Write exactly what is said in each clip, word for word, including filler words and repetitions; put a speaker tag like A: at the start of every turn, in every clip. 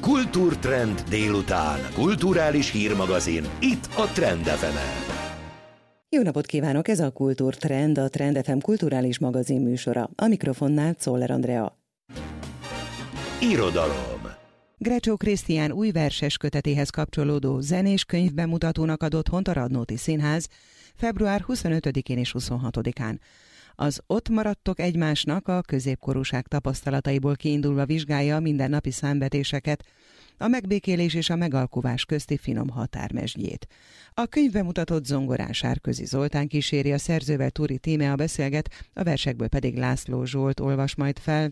A: Kultúrtrend délután. Kulturális hírmagazin. Itt a Trend ef emen.
B: Jó napot kívánok! Ez a Kultúrtrend, a Trend ef em kulturális magazin műsora. A mikrofonnál Czoller Andrea.
A: Irodalom.
B: Grecso Krisztián új verses kötetéhez kapcsolódó zenés könyvbemutatónak ad otthont a Radnóti Színház február huszonötödikén és huszonhatodikán. Az Ott maradtok egymásnak a középkorúság tapasztalataiból kiindulva vizsgálja a mindennapi számvetéseket, a megbékélés és a megalkuvás közti finom határmesdjét. A könyvbemutatott zongorán Sárközi Zoltán kíséri, a szerzővel Turi Tímea beszélget, a versekből pedig László Zsolt olvas majd fel.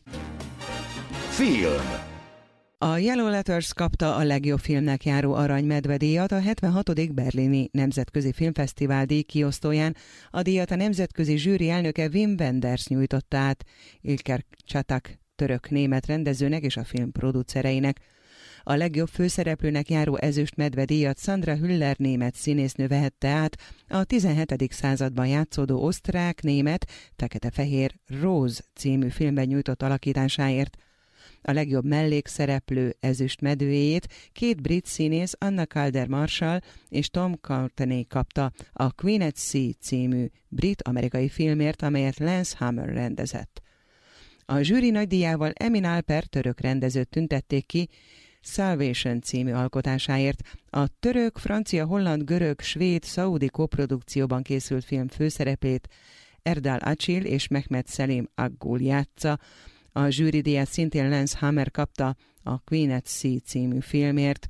A: Film.
B: A Yellow Letters kapta a legjobb filmnek járó Arany Medve-díjat a hetvenhatodik berlini Nemzetközi Filmfesztivál díjkiosztóján. A díjat a nemzetközi zsűri elnöke Wim Wenders nyújtotta át Ilker Csatak török-német rendezőnek és a film producereinek. A legjobb főszereplőnek járó Ezüst Medve-díjat Sandra Hüller német színésznő vehette át a tizenhetedik században játszódó osztrák-német Fekete-fehér Rose című filmben nyújtott alakításáért. A legjobb mellékszereplő Ezüst Medvéjét két brit színész, Anna Calder Marshall és Tom Courtenay kapta a Queen at Sea című brit-amerikai filmért, amelyet Lance Hammer rendezett. A zsűri nagydíjával Emin Alper török rendezőt tüntették ki Salvation című alkotásáért. A török, francia, holland, görög, svéd, szaudi koprodukcióban készült film főszerepét Erdal Acil és Mehmet Selim Aggul játsza. A zsűridíjat szintén Lance Hammer kapta a Queen at Sea című filmért.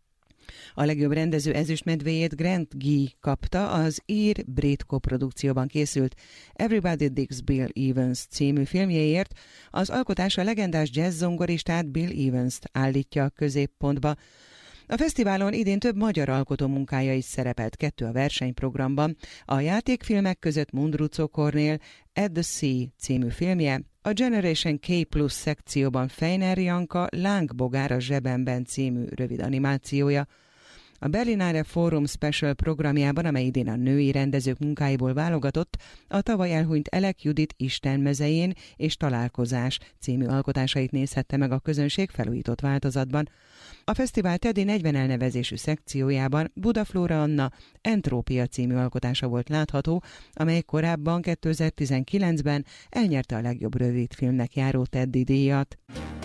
B: A legjobb rendező ezüstmedvéjét Grant Gee kapta az ír-brit koprodukcióban készült Everybody Digs Bill Evans című filmjéért. Az alkotás a legendás jazz-zongoristát Bill Evans-t állítja a középpontba. A fesztiválon idén több magyar alkotó munkája is szerepelt, kettő a versenyprogramban. A játékfilmek között Mundruczó Kornél At the Sea című filmje, a Generation K Plus szekcióban Fejner Janka Lángbogár a zsebemben című rövid animációja. A Berlinale Forum Special programjában, amely idén a női rendezők munkáiból válogatott, a tavaly elhunyt Elek Judit Isten mezején és Találkozás című alkotásait nézhette meg a közönség felújított változatban. A fesztivál Teddy negyven elnevezésű szekciójában Buda Flóra Anna Entrópia című alkotása volt látható, amely korábban kétezer-tizenkilencben elnyerte a legjobb rövidfilmnek járó Teddy díjat.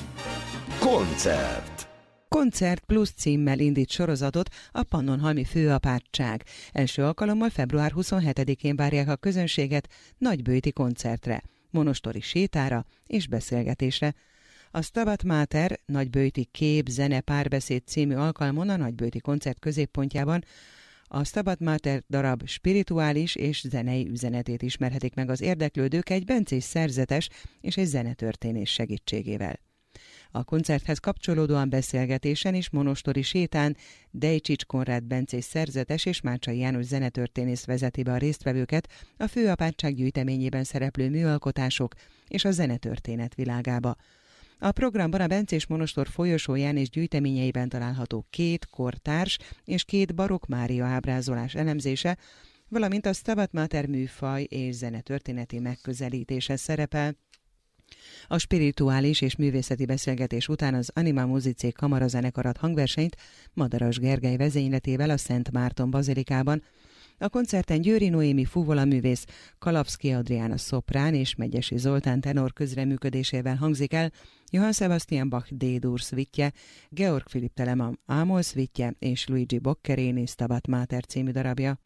A: Koncert.
B: Koncert Plus címmel indít sorozatot a Pannonhalmi Főapátság. Első alkalommal február huszonhetedikén várják a közönséget nagybőti koncertre, monostori sétára és beszélgetésre. A Stabat Mater nagybőti kép, zene, párbeszéd című alkalmon a nagybőti koncert középpontjában a Stabat Mater darab spirituális és zenei üzenetét ismerhetik meg az érdeklődők egy bencés szerzetes és egy zenetörténés segítségével. A koncerthez kapcsolódóan beszélgetésen és monostori sétán Dejcsics Konrád bencés szerzetes és Mácsai János zenetörténész vezeti be a résztvevőket a Főapátság gyűjteményében szereplő műalkotások és a zenetörténet világába. A programban a bencés monostor folyosóján és gyűjteményeiben található két kortárs és két barokk Mária ábrázolás elemzése, valamint a Stabat Mater műfaj és zenetörténeti megközelítése szerepel. A spirituális és művészeti beszélgetés után az Anima Musicé kamarazenekarat hangversenyt Madaras Gergely vezényletével a Szent Márton bazilikában. A koncerten Győri Noémi fuvolaművész, Kalapszky Adrián a szoprán és Megyesi Zoltán tenor közreműködésével hangzik el Johann Sebastian Bach D-dur szvitje, Georg Philipp Telemann Ámol szvitje és Luigi Boccherini Stabat Mater című darabja.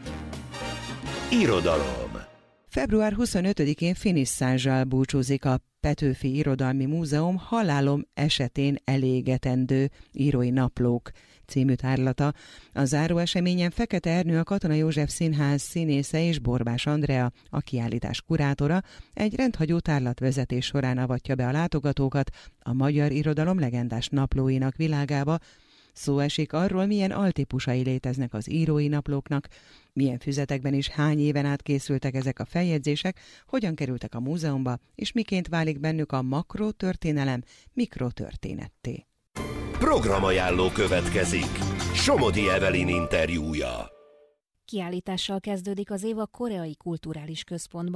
A: Irodalom.
B: február huszonötödikén finisszázsal búcsúzik a Petőfi Irodalmi Múzeum Halálom esetén elégetendő írói naplók című tárlata. A záró eseményen Fekete Ernő, a Katona József Színház színésze és Borbás Andrea, a kiállítás kurátora, egy rendhagyó tárlatvezetés során avatja be a látogatókat a magyar irodalom legendás naplóinak világába. Szó esik arról, milyen altípusai léteznek az írói naplóknak, milyen füzetekben és hány éven át készültek ezek a feljegyzések, hogyan kerültek a múzeumba, és miként válik bennük a makrotörténelem mikrotörténetté.
A: Programajánló következik. Somodi Evelyn interjúja.
C: Kiállítással kezdődik az év a Koreai Kulturális Központban.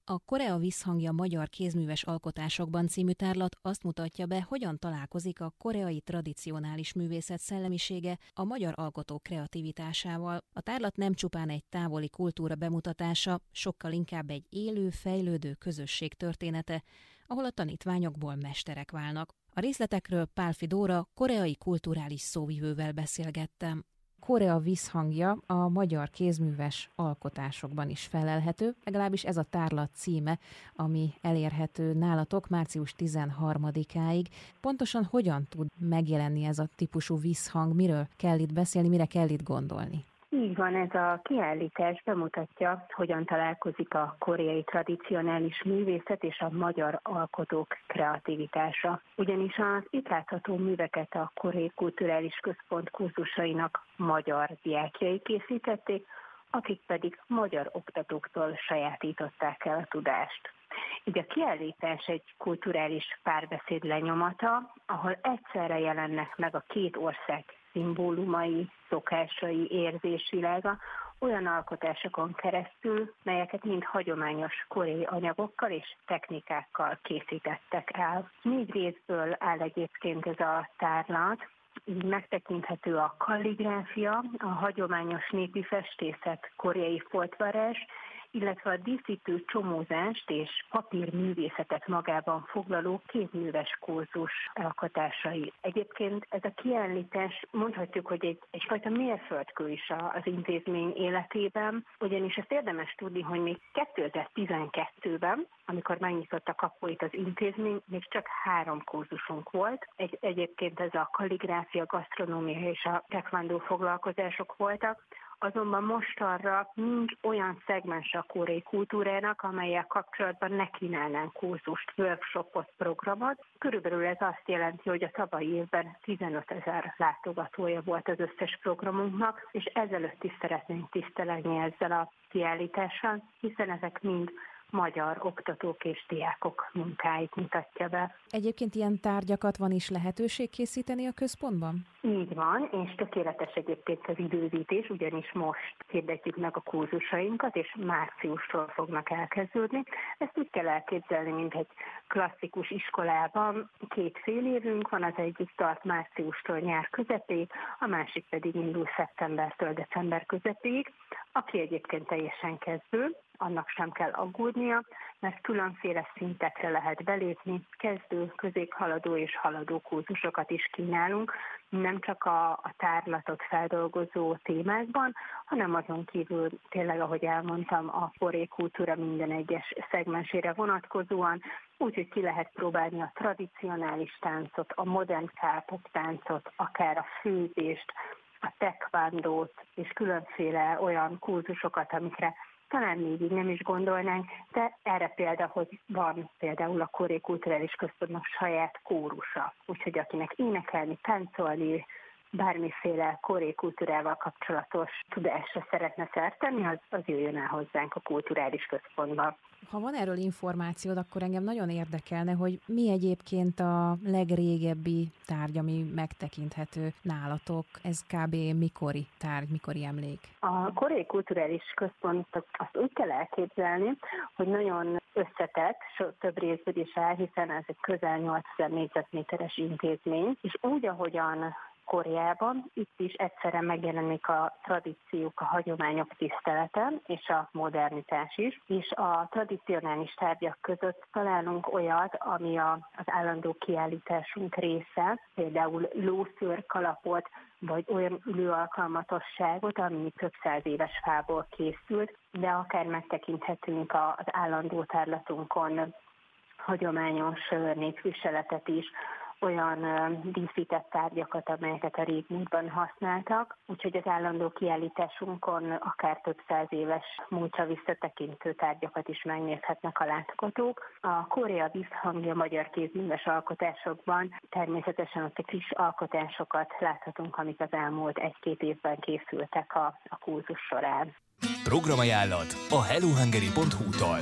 C: A Korea visszhangja magyar kézműves alkotásokban című tárlat azt mutatja be, hogyan találkozik a koreai tradicionális művészet szellemisége a magyar alkotók kreativitásával. A tárlat nem csupán egy távoli kultúra bemutatása, sokkal inkább egy élő, fejlődő közösség története, ahol a tanítványokból mesterek válnak. A részletekről Pálfi Dóra koreai kulturális szóvivővel beszélgettem. Korea visszhangja a magyar kézműves alkotásokban is felelhető, legalábbis ez a tárlat címe, ami elérhető nálatok március tizenharmadikáig. Pontosan hogyan tud megjelenni ez a típusú visszhang, miről kell itt beszélni, mire kell itt gondolni?
D: Így van, ez a kiállítás bemutatja, hogyan találkozik a koreai tradicionális művészet és a magyar alkotók kreativitása. Ugyanis az itt látható műveket a Koreai Kulturális Központ kurzusainak magyar diákjai készítették, akik pedig magyar oktatóktól sajátították el a tudást. Így a kiállítás egy kulturális párbeszéd lenyomata, ahol egyszerre jelennek meg a két ország szimbólumai, szokásai, érzésvilága olyan alkotásokon keresztül, melyeket mind hagyományos koreai anyagokkal és technikákkal készítettek el. Négy részből áll egyébként ez a tárlat, így megtekinthető a kalligráfia, a hagyományos népi festészet, koreai foltvarás, illetve a díszítő csomózást és papírművészetet magában foglaló kézműves kurzus alkotásai. Egyébként ez a kiállítás mondhatjuk, hogy egy, egyfajta mérföldkő is az intézmény életében, ugyanis ezt érdemes tudni, hogy még kétezer-tizenkettőben, amikor megnyitott a kapuit az intézmény, még csak három kurzusunk volt. Egy, egyébként ez a kalligráfia, gasztronómia és a taekwondo foglalkozások voltak, azonban mostanra nincs olyan szegmens a koreai kultúrának, amellyel kapcsolatban ne kínálnánk kurzust, workshopot, programot. Körülbelül ez azt jelenti, hogy a tavalyi évben tizenötezer látogatója volt az összes programunknak, és ezelőtt is szeretnénk tisztelni ezzel a kiállítással, hiszen ezek mind magyar oktatók és diákok munkáit mutatja be.
C: Egyébként ilyen tárgyakat van is lehetőség készíteni a központban?
D: Így van, és tökéletes egyébként az időzítés, ugyanis most hirdetjük meg a kurzusainkat, és márciustól fognak elkezdődni. Ezt úgy kell elképzelni, mint egy klasszikus iskolában. Két fél évünk van, az egyik tart márciustól nyár közepéig, a másik pedig indul szeptembertől december közepéig. Aki egyébként teljesen kezdő, annak sem kell aggódnia, mert különféle szintekre lehet belépni, kezdő, középhaladó és haladó kurzusokat is kínálunk, nem csak a, a tárlatot feldolgozó témákban, hanem azon kívül tényleg, ahogy elmondtam, a koreai kultúra minden egyes szegmensére vonatkozóan, úgyhogy ki lehet próbálni a tradicionális táncot, a modern K-pop táncot, akár a főzést, a taekwondót és különféle olyan kurzusokat, amikre talán még így nem is gondolnánk, de erre példa, hogy van például a Koreai Kulturális Központnak saját kórusa. Úgyhogy akinek énekelni, táncolni, bármiféle koreai kultúrával kapcsolatos tudásra szeretne szert tenni, az, az jöjjön el hozzánk a Kulturális Központba.
C: Ha van erről információd, akkor engem nagyon érdekelne, hogy mi egyébként a legrégebbi tárgy, ami megtekinthető nálatok. Ez kb. Mikori tárgy, mikori emlék?
D: A Koreai Kulturális Központ azt úgy kell elképzelni, hogy nagyon összetett, több részből is áll, hiszen ez egy közel nyolcezer négyzetméteres intézmény, és úgy, ahogyan Koreában, itt is egyszerre megjelenik a tradíciók, a hagyományok tisztelete és a modernitás is, és a tradicionális tárgyak között találunk olyat, ami a, az állandó kiállításunk része, például lószőr kalapot, vagy olyan ülőalkalmatosságot, ami több száz éves fából készült, de akár megtekinthetünk az állandó tárlatunkon hagyományos népviseletet is, olyan díszített tárgyakat, amelyeket a régmúltban használtak, úgyhogy az állandó kiállításunkon akár több száz éves múltra visszatekintő tárgyakat is megnézhetnek a látogatók. A Korea visszhangja magyar kézműves alkotásokban természetesen ott a kis alkotásokat láthatunk, amik az elmúlt egy-két évben készültek a, a kurzus során.
A: Programajánlat a hellohungary pont hu-tól.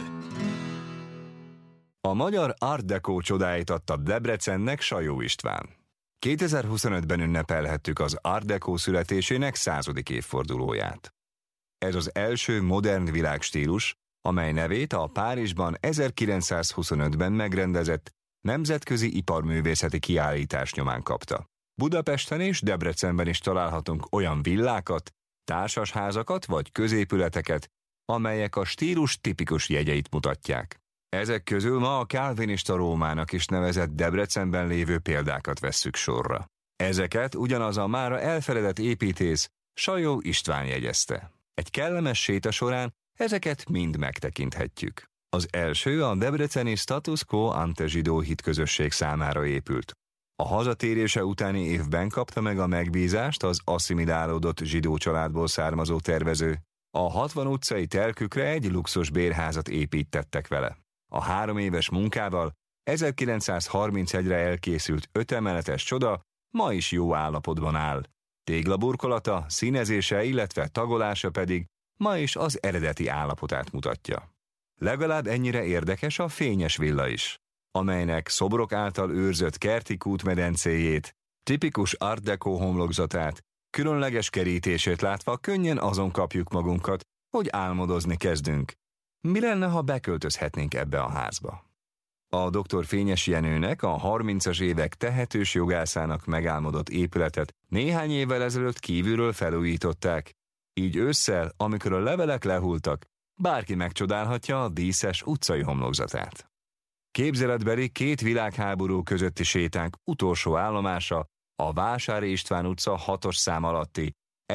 A: A magyar Art Deco csodáit adta Debrecennek Sajó István. kétezer-huszonötben ünnepelhettük az Art Deco születésének századik évfordulóját. Ez az első modern világstílus, amely nevét a Párizsban ezerkilencszázhuszonötben megrendezett nemzetközi iparművészeti kiállítás nyomán kapta. Budapesten és Debrecenben is találhatunk olyan villákat, társasházakat vagy középületeket, amelyek a stílus tipikus jegyeit mutatják. Ezek közül ma a kálvinista Rómának is nevezett Debrecenben lévő példákat vesszük sorra. Ezeket ugyanaz a mára elfeledett építész, Sajó István jegyezte. Egy kellemes séta során ezeket mind megtekinthetjük. Az első a debreceni Status Quo Ante zsidó hitközösség számára épült. A hazatérése utáni évben kapta meg a megbízást az asszimilálódott zsidó családból származó tervező. A hatvan utcai telkükre egy luxus bérházat építettek vele. A három éves munkával ezerkilencszázharmincegyre elkészült ötemeletes csoda ma is jó állapotban áll. Téglaburkolata, színezése, illetve tagolása pedig ma is az eredeti állapotát mutatja. Legalább ennyire érdekes a fényes villa is, amelynek szobrok által őrzött kerti kútmedencéjét, tipikus art deco homlokzatát, különleges kerítését látva könnyen azon kapjuk magunkat, hogy álmodozni kezdünk. Mi lenne, ha beköltözhetnénk ebbe a házba? A doktor Fényes Jenőnek, a harmincas évek tehetős jogászának megálmodott épületet néhány évvel ezelőtt kívülről felújították, így ősszel, amikor a levelek lehultak, bárki megcsodálhatja a díszes utcai homlokzatát. Képzeletbeli két világháború közötti sétánk utolsó állomása a Vásári István utca hatos szám alatti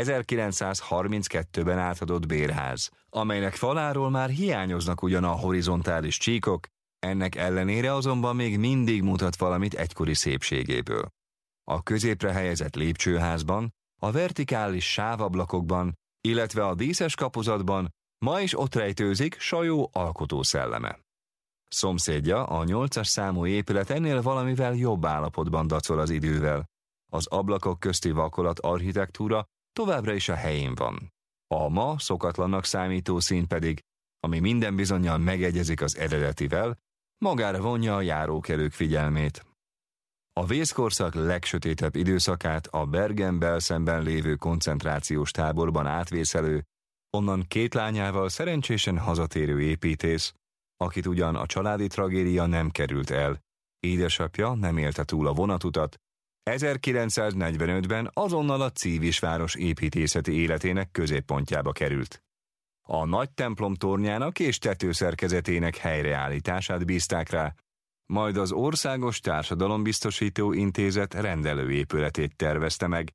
A: ezerkilencszázharminckettőben átadott bérház, amelynek faláról már hiányoznak ugyan a horizontális csíkok, ennek ellenére azonban még mindig mutat valamit egykori szépségéből. A középre helyezett lépcsőházban, a vertikális sávablakokban, illetve a díszes kapuzatban ma is ott rejtőzik Sajó alkotó szelleme. Szomszédja, a nyolcas számú épület ennél valamivel jobb állapotban dacol az idővel. Az ablakok közti vakolat architektúra továbbra is a helyén van. A ma szokatlannak számító szín pedig, ami minden bizonnyal megegyezik az eredetivel, magára vonja a járókelők figyelmét. A vészkorszak legsötétebb időszakát a Bergen-Belsenben lévő koncentrációs táborban átvészelő, onnan két lányával szerencsésen hazatérő építész, akit ugyan a családi tragédia nem került el, édesapja nem élte túl a vonatutat, ezerkilencszáznegyvenötben azonnal a Cívisváros építészeti életének középpontjába került. A nagy templom tornyának és tetőszerkezetének helyreállítását bízták rá, majd az Országos Társadalombiztosító Intézet rendelőépületét tervezte meg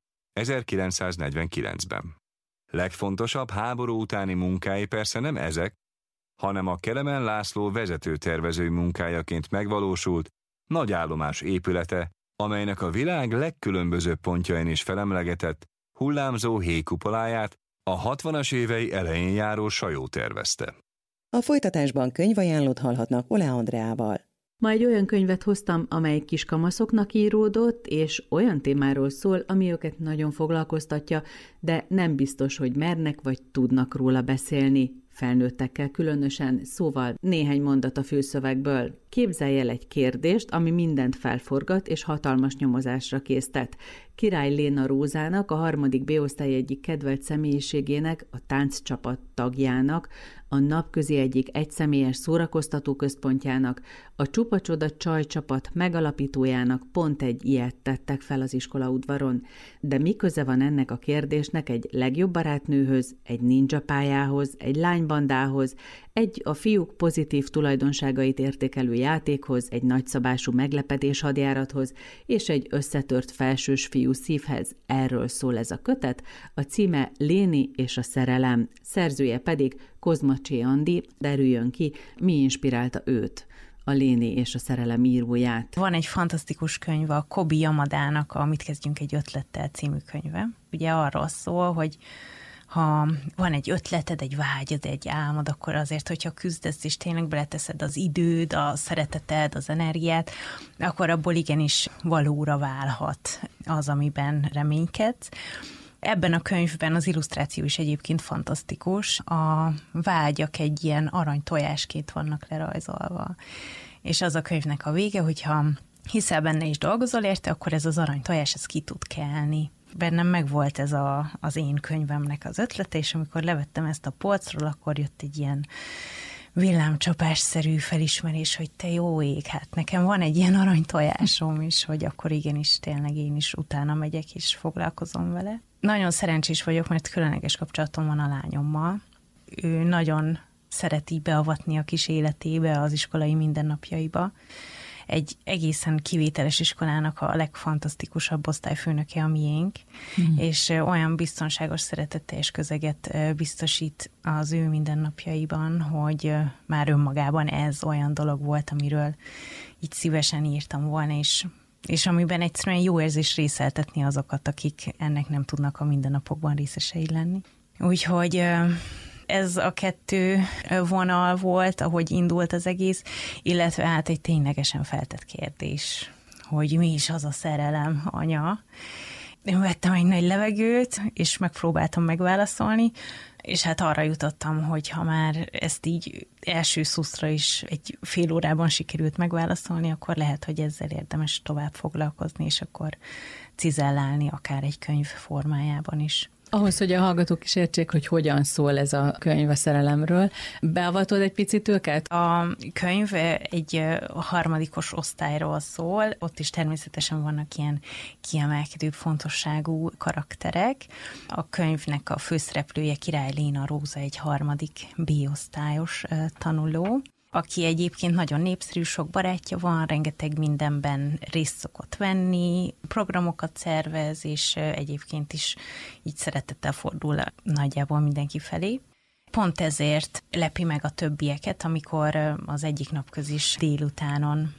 A: ezerkilencszáznegyvenkilencben. Legfontosabb háború utáni munkái persze nem ezek, hanem a Kelemen László vezetőtervező munkájaként megvalósult nagyállomás épülete, amelynek a világ legkülönbözőbb pontjain is felemlegetett hullámzó héjkupoláját a hatvanas évei elején járó Sajó tervezte.
B: A folytatásban könyvajánlót hallhatnak Ole Andreával.
E: Ma egy olyan könyvet hoztam, amely kiskamaszoknak íródott, és olyan témáról szól, ami őket nagyon foglalkoztatja, de nem biztos, hogy mernek vagy tudnak róla beszélni. Felnőttekkel különösen, szóval néhány mondat a főszövegből. Képzelj el egy kérdést, ami mindent felforgat és hatalmas nyomozásra késztet. Király Léna Rózának, a harmadik B-osztály egyik kedvelt személyiségének, a tánccsapat tagjának, a napközi egyik egyszemélyes szórakoztató központjának, a Csupa Csoda csajcsapat megalapítójának pont egy ilyet tettek fel az iskola udvaron. De mi köze van ennek a kérdésnek egy legjobb barátnőhöz, egy ninja pályához, egy lánybandához, egy a fiúk pozitív tulajdonságait értékelő játékhoz, egy nagyszabású meglepetés hadjárathoz és egy összetört felsős fiú szívhez. Erről szól ez a kötet, a címe Léni és a szerelem, szerzője pedig Kozmacsé Andi, derüljön ki, mi inspirálta őt, a Léni és a szerelem íróját.
F: Van egy fantasztikus könyv, a Kobi Yamadának a Mit kezdjünk egy ötlettel című könyve. Ugye arról szól, hogy ha van egy ötleted, egy vágyad, egy álmod, akkor azért, hogyha küzdesz és tényleg beleteszed az időd, a szereteted, az energiát, akkor abból igenis valóra válhat az, amiben reménykedsz. Ebben a könyvben az illusztráció is egyébként fantasztikus. A vágyak egy ilyen arany tojásként vannak lerajzolva. És az a könyvnek a vége, hogyha hiszel benne és dolgozol érte, akkor ez az arany tojás, ez ki tud kelni. Bennem megvolt ez a, az én könyvemnek az ötlete, és amikor levettem ezt a polcról, akkor jött egy ilyen villámcsapásszerű felismerés, hogy te jó ég, hát nekem van egy ilyen aranytojásom is, hogy akkor igenis tényleg én is utána megyek és foglalkozom vele. Nagyon szerencsés vagyok, mert különleges kapcsolatom van a lányommal. Ő nagyon szereti beavatni a kis életébe, az iskolai mindennapjaiba. Egy egészen kivételes iskolának a legfantasztikusabb osztályfőnöke a miénk, mm. és olyan biztonságos, szeretetteljes közeget biztosít az ő mindennapjaiban, hogy már önmagában ez olyan dolog volt, amiről így szívesen írtam volna, és, és amiben egyszerűen jó érzés részeltetni azokat, akik ennek nem tudnak a mindennapokban részesei lenni. Úgyhogy ez a kettő vonal volt, ahogy indult az egész, illetve hát egy ténylegesen feltett kérdés, hogy mi is az a szerelem, anya. Én vettem egy nagy levegőt, és megpróbáltam megválaszolni, és hát arra jutottam, hogy ha már ezt így első szuszra is egy fél órában sikerült megválaszolni, akkor lehet, hogy ezzel érdemes tovább foglalkozni, és akkor cizellálni akár egy könyv formájában is.
E: Ahhoz, hogy a hallgatók is értsék, hogy hogyan szól ez a könyv a szerelemről, beavatod egy picit őket?
F: A könyv egy harmadikos osztályról szól, ott is természetesen vannak ilyen kiemelkedő fontosságú karakterek. A könyvnek a főszereplője Király Léna Róza, egy harmadik B-osztályos tanuló, aki egyébként nagyon népszerű, sok barátja van, rengeteg mindenben részt szokott venni, programokat szervez, és egyébként is így szeretettel fordul nagyjából mindenki felé. Pont ezért lepi meg a többieket, amikor az egyik napközis délutánon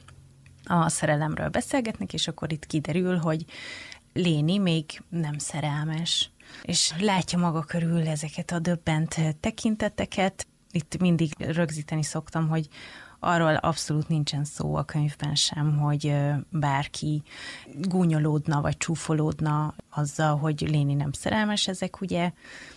F: a szerelemről beszélgetnek, és akkor itt kiderül, hogy Léni még nem szerelmes, és látja maga körül ezeket a döbbent tekinteteket. Itt mindig rögzíteni szoktam, hogy arról abszolút nincsen szó a könyvben sem, hogy bárki gúnyolódna vagy csúfolódna azzal, hogy Léni nem szerelmes, ezek ugye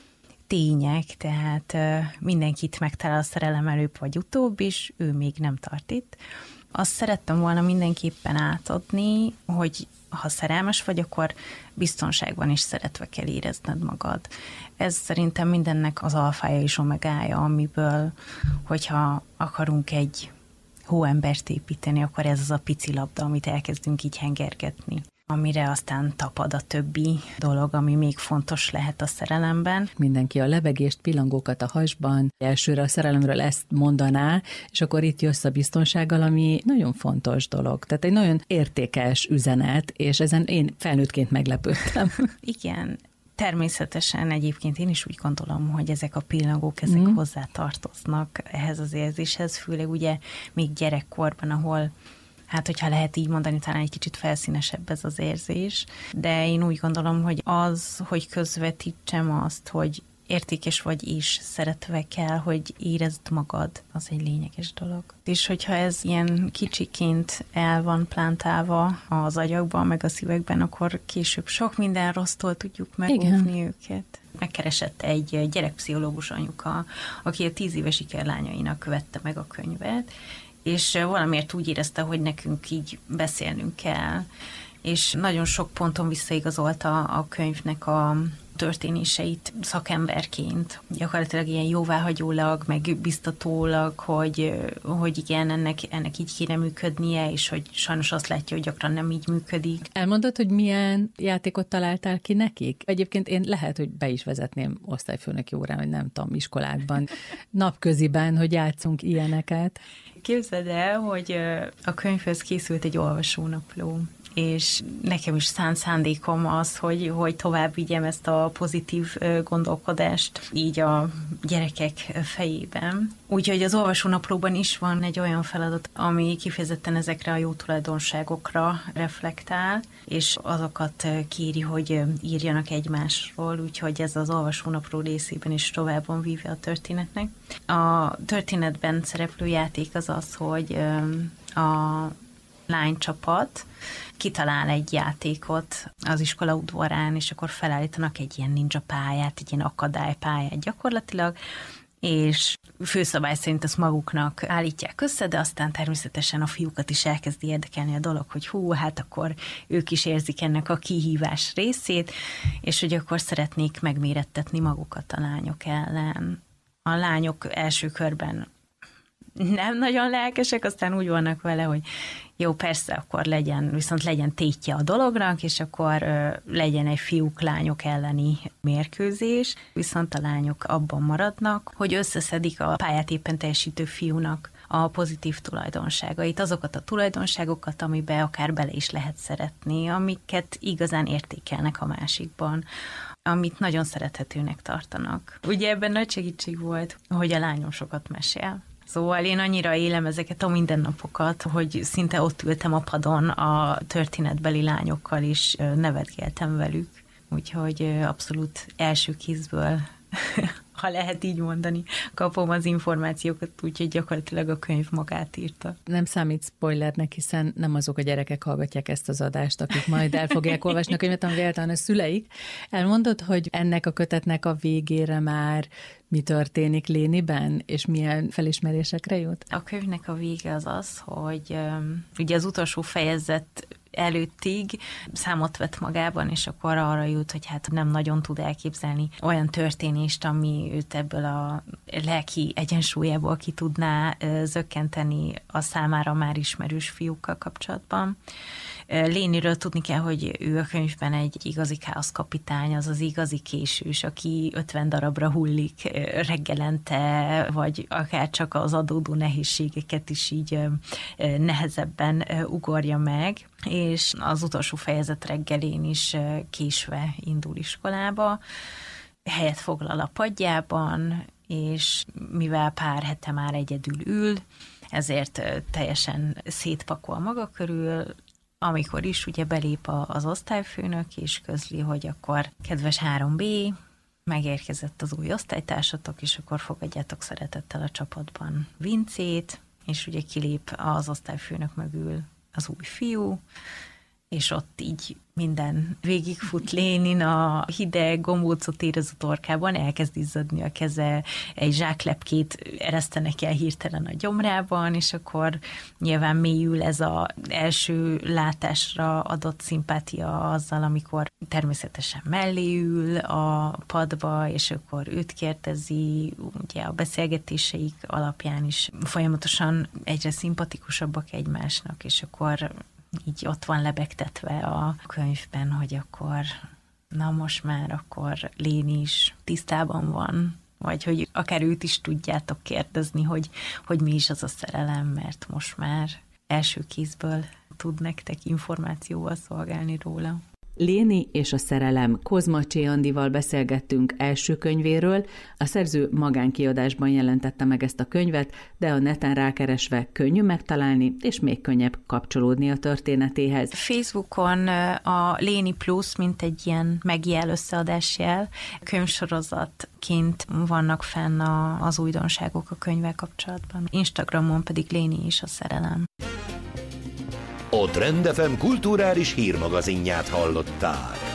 F: tények, tehát mindenkit megtalál a szerelem előbb vagy utóbb, és ő még nem tart itt. Azt szerettem volna mindenképpen átadni, hogy ha szerelmes vagy, akkor biztonságban is szeretve kell érezned magad. Ez szerintem mindennek az alfája és omegája, amiből, hogyha akarunk egy hóembert építeni, akkor ez az a pici labda, amit elkezdünk így hengergetni, amire aztán tapad a többi dolog, ami még fontos lehet a szerelemben.
E: Mindenki a lebegést, pillangókat a hasban, elsőre a szerelemről ezt mondaná, és akkor itt jössz a biztonsággal, ami nagyon fontos dolog. Tehát egy nagyon értékes üzenet, és ezen én felnőttként meglepődtem.
F: Igen. Természetesen egyébként én is úgy gondolom, hogy ezek a pillangók, ezek mm. hozzá tartoznak ehhez az érzéshez, főleg ugye még gyerekkorban, ahol hát, hogyha lehet így mondani, talán egy kicsit felszínesebb ez az érzés, de én úgy gondolom, hogy az, hogy közvetítsem azt, hogy értékes vagy és szeretve kell, hogy érezd magad, az egy lényeges dolog. És hogyha ez ilyen kicsiként el van plántálva az agyakban, meg a szívekben, akkor később sok minden rossztól tudjuk megóvni őket. Megkeresett egy gyerekpszichológus anyuka, aki a tíz éves ikerlányainak vette meg a könyvet, és valamiért úgy érezte, hogy nekünk így beszélnünk kell, és nagyon sok ponton visszaigazolta a könyvnek a történéseit szakemberként. Gyakorlatilag ilyen jóváhagyólag, meg biztatólag, hogy, hogy igen, ennek, ennek így kéne működnie, és hogy sajnos azt látja, hogy gyakran nem így működik.
E: Elmondod, hogy milyen játékot találtál ki nekik? Egyébként én lehet, hogy be is vezetném osztályfőnöki órán, vagy nem tudom, iskolákban, napköziben, hogy játszunk ilyeneket.
F: Képzeld el, hogy a könyvhöz készült egy olvasónapló, és nekem is szánt szándékom az, hogy, hogy tovább vigyem ezt a pozitív gondolkodást így a gyerekek fejében. Úgyhogy az olvasónaplóban is van egy olyan feladat, ami kifejezetten ezekre a jó tulajdonságokra reflektál, és azokat kéri, hogy írjanak egymásról, úgyhogy ez az olvasónapló részében is tovább van víve a történetnek. A történetben szereplő játék az az, hogy a lánycsapat kitalál egy játékot az iskola udvarán, és akkor felállítanak egy ilyen ninja pályát, egy ilyen akadálypályát gyakorlatilag, és főszabály szerint ezt maguknak állítják össze, de aztán természetesen a fiúkat is elkezdi érdekelni a dolog, hogy hú, hát akkor ők is érzik ennek a kihívás részét, és hogy akkor szeretnék megmérettetni magukat a lányok ellen. A lányok első körben nem nagyon lelkesek, aztán úgy vannak vele, hogy jó, persze, akkor legyen, viszont legyen tétje a dolognak, és akkor ö, legyen egy fiúk-lányok elleni mérkőzés, viszont a lányok abban maradnak, hogy összeszedik a pályát éppen teljesítő fiúnak a pozitív tulajdonságait, azokat a tulajdonságokat, amiben akár bele is lehet szeretni, amiket igazán értékelnek a másikban, amit nagyon szerethetőnek tartanak. Ugye ebben nagy segítség volt, hogy a lányom sokat mesél. Szóval én annyira élem ezeket a mindennapokat, hogy szinte ott ültem a padon a történetbeli lányokkal, és nevetgéltem velük. Úgyhogy abszolút első kézből, ha lehet így mondani, kapom az információkat, úgyhogy gyakorlatilag a könyv magát írta.
E: Nem számít spoilernek, hiszen nem azok a gyerekek hallgatják ezt az adást, akik majd el fogják olvasni a könyvet, hanem véletlenül a szüleik. Elmondod, hogy ennek a kötetnek a végére már mi történik Léniben, és milyen felismerésekre jut?
F: A könyvnek a vége az az, hogy um, ugye az utolsó fejezet előttig számot vett magában, és akkor arra jut, hogy hát nem nagyon tud elképzelni olyan történést, ami őt ebből a lelki egyensúlyából ki tudná zökkenteni a számára már ismerős fiúkkal kapcsolatban. Léniről tudni kell, hogy ő a könyvben egy igazi káoszkapitány, az az igazi késős, aki ötven darabra hullik reggelente, vagy akár csak az adódó nehézségeket is így nehezebben ugorja meg, és az utolsó fejezet reggelén is késve indul iskolába, helyet foglal a padjában, és mivel pár hete már egyedül ül, ezért teljesen szétpakol maga körül, amikor is ugye belép az osztályfőnök, és közli, hogy akkor kedves három bé, megérkezett az új osztálytársatok, és akkor fogadjátok szeretettel a csapatban Vincét, és ugye kilép az osztályfőnök mögül az új fiú, és ott így minden végigfut Lénin, a hideg gombócot érez a torkában, elkezd izzadni a keze, egy zsáklepkét eresztenek el hirtelen a gyomrában, és akkor nyilván mélyül ez az első látásra adott szimpátia azzal, amikor természetesen mellé ül a padba, és akkor őt kérdezi, ugye a beszélgetéseik alapján is folyamatosan egyre szimpatikusabbak egymásnak, és akkor így ott van lebegtetve a könyvben, hogy akkor, na most már akkor Léni is tisztában van, vagy hogy akár őt is tudjátok kérdezni, hogy, hogy mi is az a szerelem, mert most már első kézből tud nektek információval szolgálni róla.
E: Léni és a szerelem. Kozmacsé Andival beszélgettünk első könyvéről, a szerző magánkiadásban jelentette meg ezt a könyvet, de a neten rákeresve könnyű megtalálni, és még könnyebb kapcsolódni a történetéhez.
F: Facebookon a Léni Plus, mint egy ilyen megjel összeadásjel, könyvsorozatként vannak fenn az újdonságok a könyvvel kapcsolatban. Instagramon pedig Léni és a szerelem.
G: A Trend ef em kulturális hírmagazinját hallották.